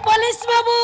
police बाबू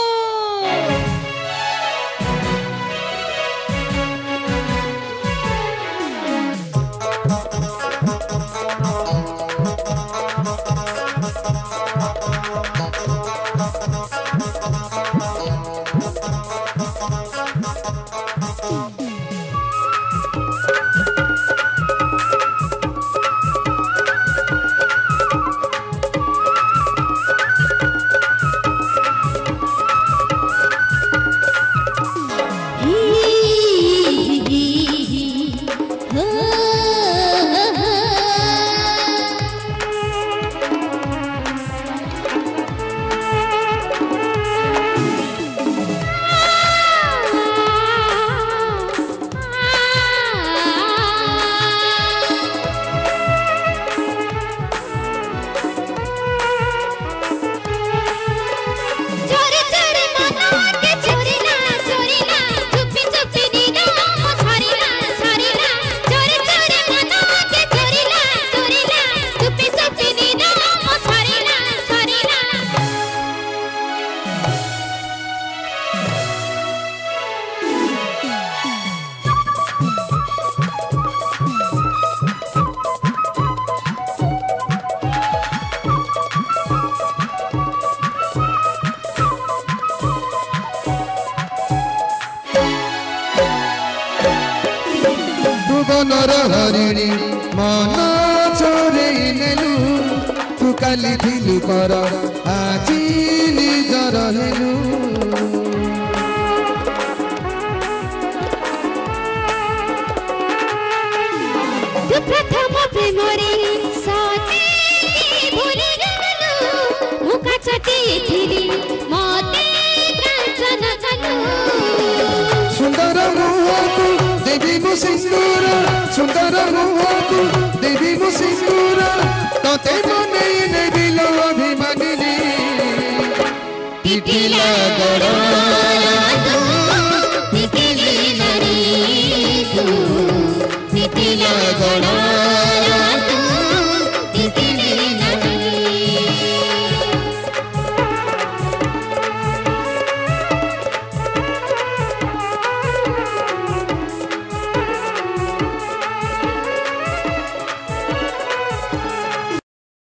हरिणी मन चोरे नेलु तू काली थिलु पर आजी निजर हेलु तू प्रथम प्रेमरे साथी भूली गलु मुका चटी थिली मते कांचन कलु सुंदर मुहतु देवी मु सिंदूर सुंदर मुहतु देवी मु सिंदूर तते मने ने दिलो अभिमानिनी पिटिला गड़